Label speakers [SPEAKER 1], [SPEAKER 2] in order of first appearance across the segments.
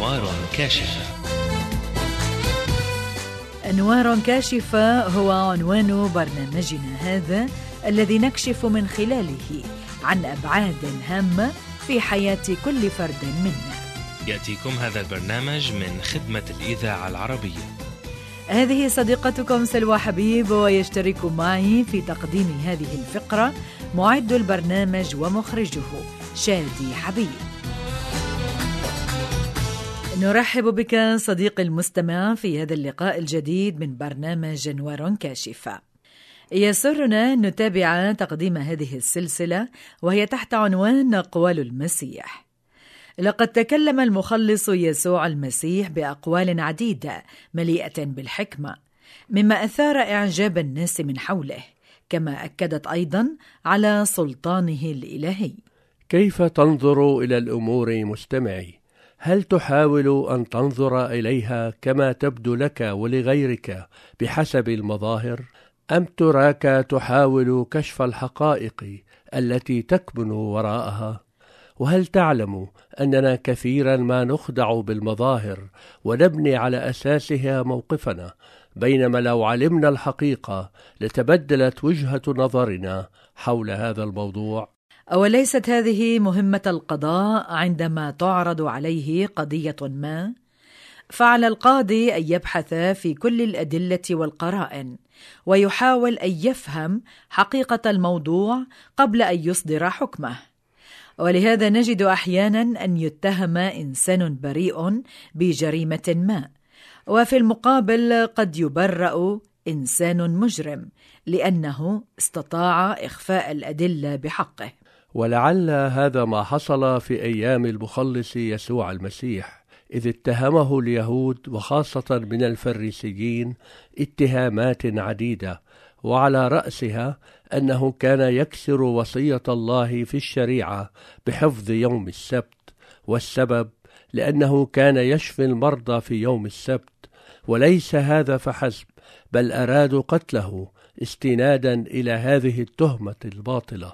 [SPEAKER 1] أنوار كاشفة.
[SPEAKER 2] أنوار كاشفة هو عنوان برنامجنا هذا، الذي نكشف من خلاله عن أبعاد هامة في حياة كل فرد منا.
[SPEAKER 1] يأتيكم هذا البرنامج من خدمة الإذاعة العربية.
[SPEAKER 2] هذه صديقتكم سلوى حبيب، ويشترك معي في تقديم هذه الفقرة معد البرنامج ومخرجه شادي حبيب. نرحب بك صديقي المستمع في هذا اللقاء الجديد من برنامج أنوار كاشفة. يسرنا نتابع تقديم هذه السلسلة وهي تحت عنوان أقوال المسيح. لقد تكلم المخلص يسوع المسيح بأقوال عديدة مليئة بالحكمة، مما أثار إعجاب الناس من حوله، كما أكدت أيضا على سلطانه الإلهي.
[SPEAKER 3] كيف تنظر إلى الأمور مستمعي؟ هل تحاول أن تنظر إليها كما تبدو لك ولغيرك بحسب المظاهر؟ أم تراك تحاول كشف الحقائق التي تكمن وراءها؟ وهل تعلم أننا كثيرا ما نخدع بالمظاهر ونبني على أساسها موقفنا، بينما لو علمنا الحقيقة لتبدلت وجهة نظرنا حول هذا الموضوع؟
[SPEAKER 2] أوليست هذه مهمة القضاء عندما تعرض عليه قضية ما؟ فعلى القاضي أن يبحث في كل الأدلة والقرائن، ويحاول أن يفهم حقيقة الموضوع قبل أن يصدر حكمه. ولهذا نجد أحيانا أن يتهم إنسان بريء بجريمة ما، وفي المقابل قد يبرأ إنسان مجرم لأنه استطاع إخفاء الأدلة بحقه.
[SPEAKER 3] ولعل هذا ما حصل في أيام المخلص يسوع المسيح، إذ اتهمه اليهود وخاصة من الفريسيين اتهامات عديدة، وعلى رأسها أنه كان يكسر وصية الله في الشريعة بحفظ يوم السبت، والسبب لأنه كان يشفي المرضى في يوم السبت. وليس هذا فحسب، بل أرادوا قتله استنادا إلى هذه التهمة الباطلة.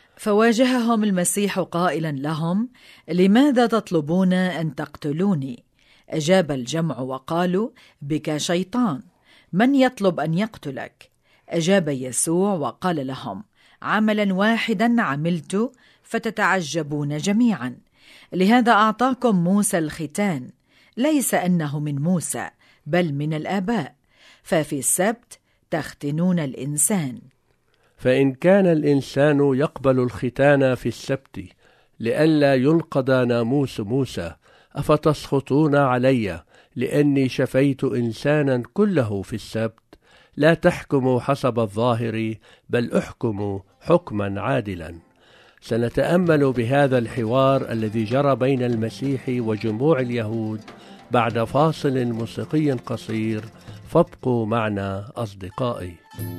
[SPEAKER 2] فواجههم المسيح قائلا لهم: لماذا تطلبون أن تقتلوني؟ أجاب الجمع وقالوا: بك شيطان، من يطلب أن يقتلك؟ أجاب يسوع وقال لهم: عملا واحدا عملت فتتعجبون جميعا. لهذا أعطاكم موسى الختان، ليس أنه من موسى بل من الآباء، ففي السبت تختنون الإنسان.
[SPEAKER 3] فإن كان الإنسان يقبل الختان في السبت لئلا ينقض ناموس موسى، أفتسخطون علي لأني شفيت إنسانا كله في السبت؟ لا تحكموا حسب الظاهر، بل احكموا حكما عادلا. سنتأمل بهذا الحوار الذي جرى بين المسيح وجموع اليهود بعد فاصل موسيقي قصير، فابقوا معنا أصدقائي.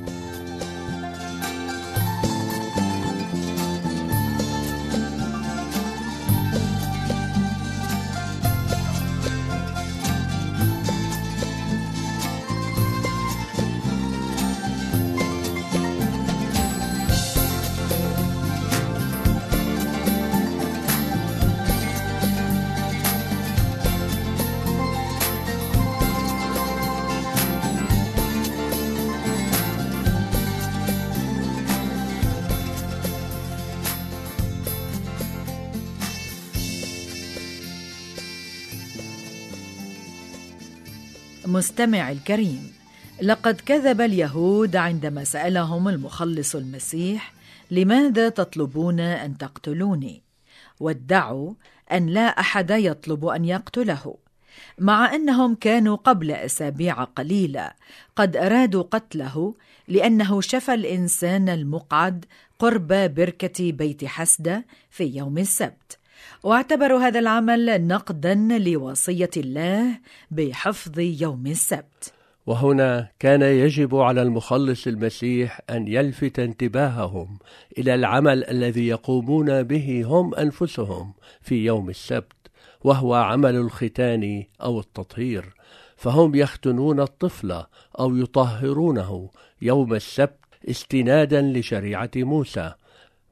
[SPEAKER 2] مستمع الكريم، لقد كذب اليهود عندما سألهم المخلص المسيح: لماذا تطلبون أن تقتلوني؟ وادعوا أن لا أحد يطلب أن يقتله، مع أنهم كانوا قبل أسابيع قليلة قد أرادوا قتله لأنه شفى الإنسان المقعد قرب بركة بيت حسدة في يوم السبت، واعتبروا هذا العمل نقدا لوصية الله بحفظ يوم السبت.
[SPEAKER 3] وهنا كان يجب على المخلص المسيح أن يلفت انتباههم إلى العمل الذي يقومون به هم أنفسهم في يوم السبت، وهو عمل الختان أو التطهير. فهم يختنون الطفل أو يطهرونه يوم السبت استنادا لشريعة موسى،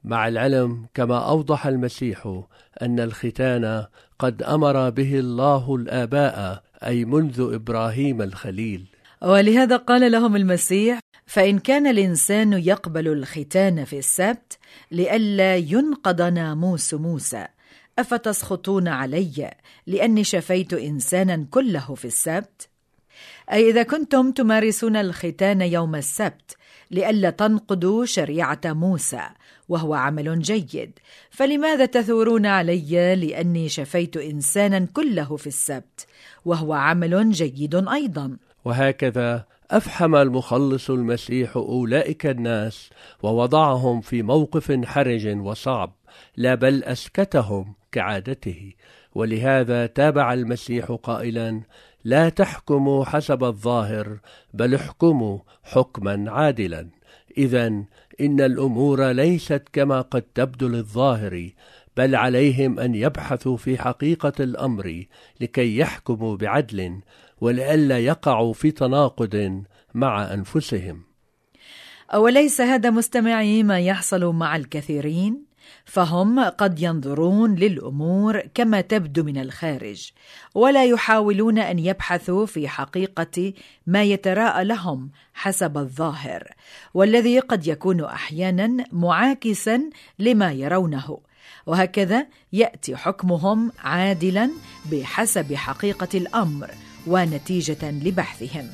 [SPEAKER 3] مع العلم كما أوضح المسيح أن الختان قد أمر به الله الآباء، أي منذ إبراهيم الخليل.
[SPEAKER 2] ولهذا قال لهم المسيح: فإن كان الإنسان يقبل الختان في السبت لئلا ينقض ناموس موسى، أفتسخطون علي لأني شفيت إنسانا كله في السبت؟ أي إذا كنتم تمارسون الختان يوم السبت لئلا تنقضوا شريعة موسى وهو عمل جيد، فلماذا تثورون علي لأني شفيت إنسانا كله في السبت وهو عمل جيد أيضا؟
[SPEAKER 3] وهكذا أفحم المخلص المسيح أولئك الناس ووضعهم في موقف حرج وصعب، لا بل أسكتهم كعادته. ولهذا تابع المسيح قائلا: لا تحكموا حسب الظاهر بل احكموا حكما عادلا. إذن إن الأمور ليست كما قد تبدو للظاهر، بل عليهم أن يبحثوا في حقيقة الأمر لكي يحكموا بعدل، ولئلا يقعوا في تناقض مع أنفسهم.
[SPEAKER 2] أوليس هذا مستمعي ما يحصل مع الكثيرين؟ فهم قد ينظرون للأمور كما تبدو من الخارج، ولا يحاولون أن يبحثوا في حقيقة ما يتراءى لهم حسب الظاهر، والذي قد يكون أحيانا معاكسا لما يرونه، وهكذا يأتي حكمهم عادلا بحسب حقيقة الأمر ونتيجة لبحثهم.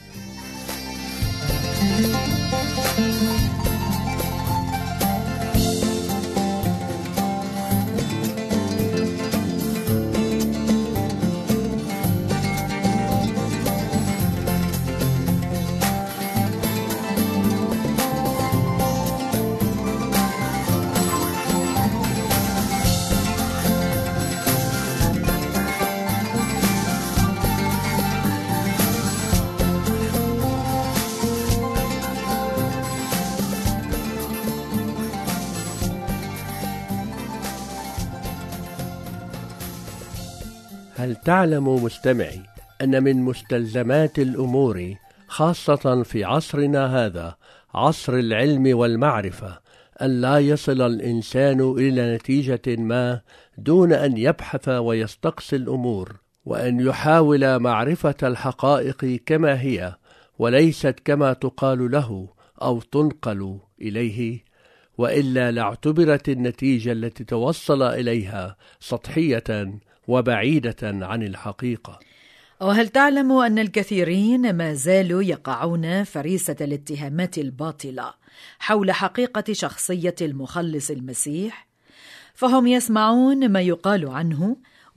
[SPEAKER 3] هل تعلم مستمعي أن من مستلزمات الأمور خاصة في عصرنا هذا، عصر العلم والمعرفة، أن لا يصل الإنسان إلى نتيجة ما دون أن يبحث ويستقصي الأمور، وأن يحاول معرفة الحقائق كما هي وليست كما تقال له أو تنقل إليه، وإلا لاعتبرت النتيجة التي توصل إليها سطحية وبعيدة عن الحقيقة.
[SPEAKER 2] وهل تعلم أن الكثيرين ما زالوا يقعون فريسة الاتهامات الباطلة حول حقيقة شخصية المخلص المسيح؟ فهم يسمعون ما يقال عنه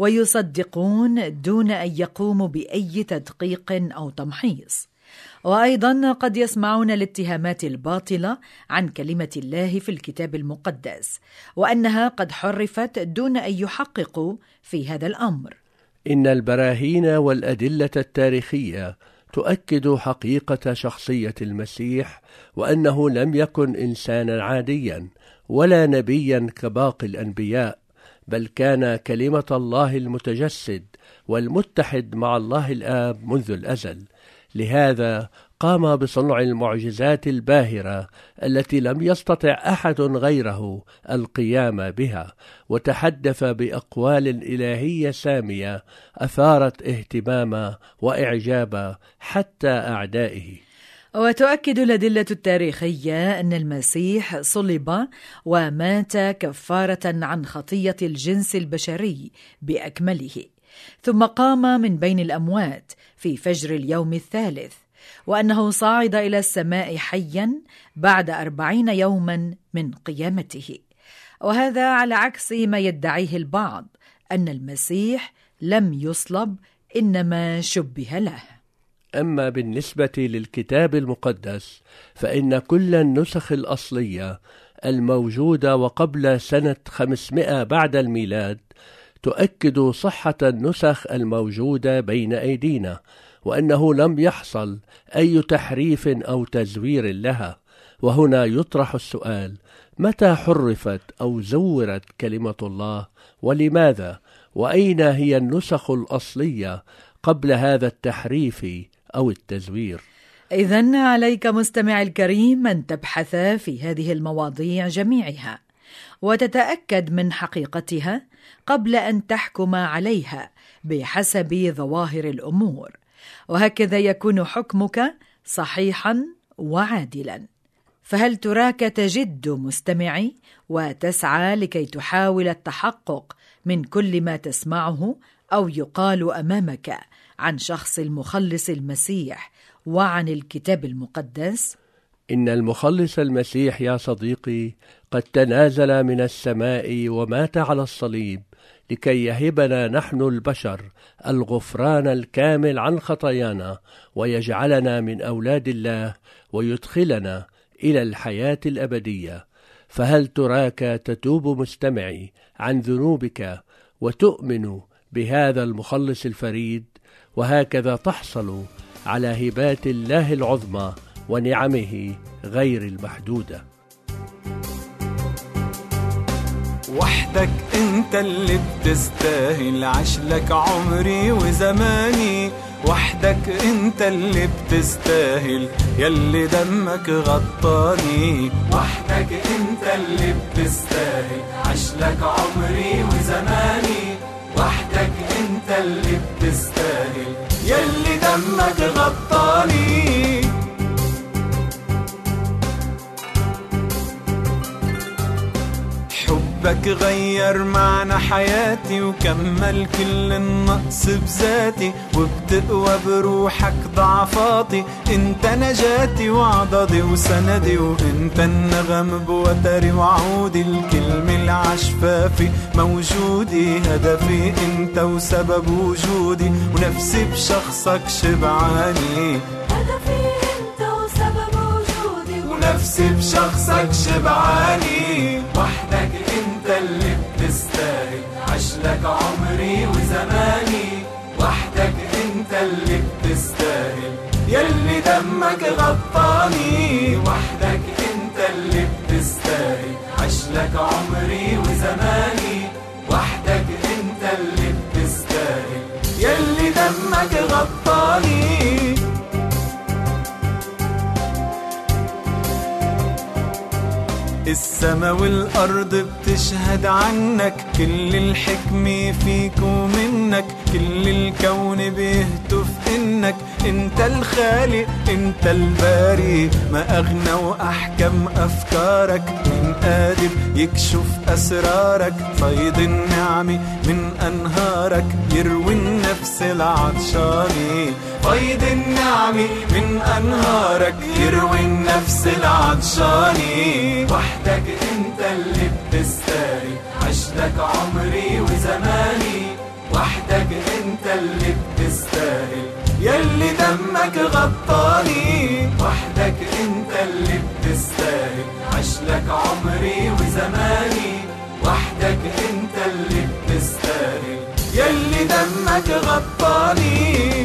[SPEAKER 2] ويصدقون دون أن يقوموا بأي تدقيق أو تمحيص، وأيضا قد يسمعون الاتهامات الباطلة عن كلمة الله في الكتاب المقدس، وأنها قد حرفت دون أن يحققوا في هذا الأمر.
[SPEAKER 3] إن البراهين والأدلة التاريخية تؤكد حقيقة شخصية المسيح، وأنه لم يكن إنسانا عاديا ولا نبيا كباقي الأنبياء، بل كان كلمة الله المتجسد والمتحد مع الله الآب منذ الأزل. لهذا قام بصنع المعجزات الباهرة التي لم يستطع أحد غيره القيام بها، وتحدث بأقوال إلهية سامية أثارت اهتمام وإعجاب حتى أعدائه.
[SPEAKER 2] وتؤكد الأدلة التاريخية أن المسيح صلب ومات كفارة عن خطية الجنس البشري بأكمله، ثم قام من بين الأموات في فجر اليوم الثالث، وأنه صعد إلى السماء حيا بعد 40 يوما من قيامته. وهذا على عكس ما يدعيه البعض أن المسيح لم يصلب، إنما شبه له.
[SPEAKER 3] أما بالنسبة للكتاب المقدس فإن كل النسخ الأصلية الموجودة وقبل سنة 500 بعد الميلاد تؤكد صحة النسخ الموجودة بين أيدينا، وأنه لم يحصل أي تحريف أو تزوير لها. وهنا يطرح السؤال: متى حرفت أو زورت كلمة الله، ولماذا؟ وأين هي النسخ الأصلية قبل هذا التحريف أو التزوير؟
[SPEAKER 2] إذن عليك مستمع الكريم أن تبحث في هذه المواضيع جميعها، وتتأكد من حقيقتها قبل أن تحكم عليها بحسب ظواهر الأمور، وهكذا يكون حكمك صحيحا وعادلا. فهل تراك تجد مستمعي وتسعى لكي تحاول التحقق من كل ما تسمعه أو يقال أمامك عن شخص المخلص المسيح وعن الكتاب المقدس؟
[SPEAKER 3] إن المخلص المسيح يا صديقي قد تنازل من السماء ومات على الصليب لكي يهبنا نحن البشر الغفران الكامل عن خطايانا، ويجعلنا من أولاد الله ويدخلنا إلى الحياة الأبدية. فهل تراك تتوب مستمعي عن ذنوبك وتؤمن بهذا المخلص الفريد؟ وهكذا تحصل على هبات الله العظمى ونعمه غير المحدودة.
[SPEAKER 4] وحدك انت اللي بتستاهل عشلك عمري وزماني، وحدك انت اللي بتستاهل يلي دمك غطاني، وحدك انت اللي بتستاهل عشلك عمري وزماني، وحدك انت اللي بتستاهل يلي دمك غطاني. حبك غير معنى حياتي وكمل كل النقص بذاتي، وبتقوى بروحك ضعفاتي، انت نجاتي وعضدي وسندي، وانت النغم بوتري وعودي، الكلمة العشفافي موجودي، هدفي انت وسبب وجودي، ونفسي بشخصك شبعاني، هدفي انت وسبب وجودي، ونفسي بشخصك شبعاني. وحدك انت اللي بتستاهل عشلك عمري وزماني، وحدك انت اللي بتستاهل يلي دمك غطاني، وحدك انت اللي بتستاهل عشلك عمري وزماني، وحدك انت اللي بتستاهل يلي دمك غطاني. السما والأرض بتشهد عنك، كل الحكمة فيك ومنك، كل الكون بيهتف إنك انت الخالق انت الباري، ما أغنى وأحكم أفكارك، من قادر يكشف أسرارك، فيض النعمة من أنهارك يروي النفس العطشاني، فيض النعمة من أنهارك يروي النفس العطشاني. وحدك انت اللي بتستاهل عشلك عمري وزماني، وحدك انت اللي بتستاهل يلي دمك غطاني، وحدك انت اللي بتستاهل عشلك عمري وزماني، وحدك انت اللي بتستاهل يلي دمك غطاني.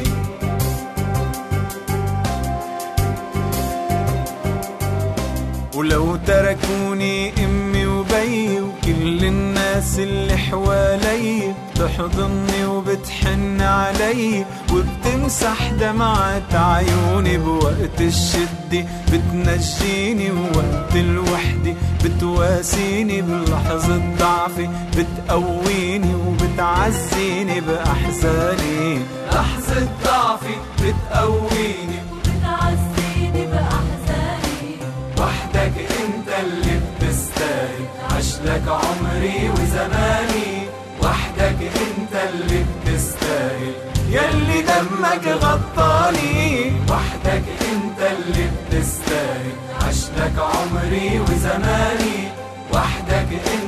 [SPEAKER 4] ولو تركوني امي وبي وكل الناس اللي حوالي، بتحضني وبتحن علي وبتمسح دمعة عيوني، بوقت الشدة بتنجيني ووقت الوحدة بتواسيني، بلحظة ضعفي بتقويني وبتعزيني بأحزاني، لحظة ضعفي بتقويني وبتعزيني بأحزاني. وحدك انت اللي بتستاهل عشلك عمري وزماني، وحدك انت اللي بتستاهل يلي دمك غطاني، وحدك انت اللي بتستاهل عشلك عمري وزماني، وحدك انت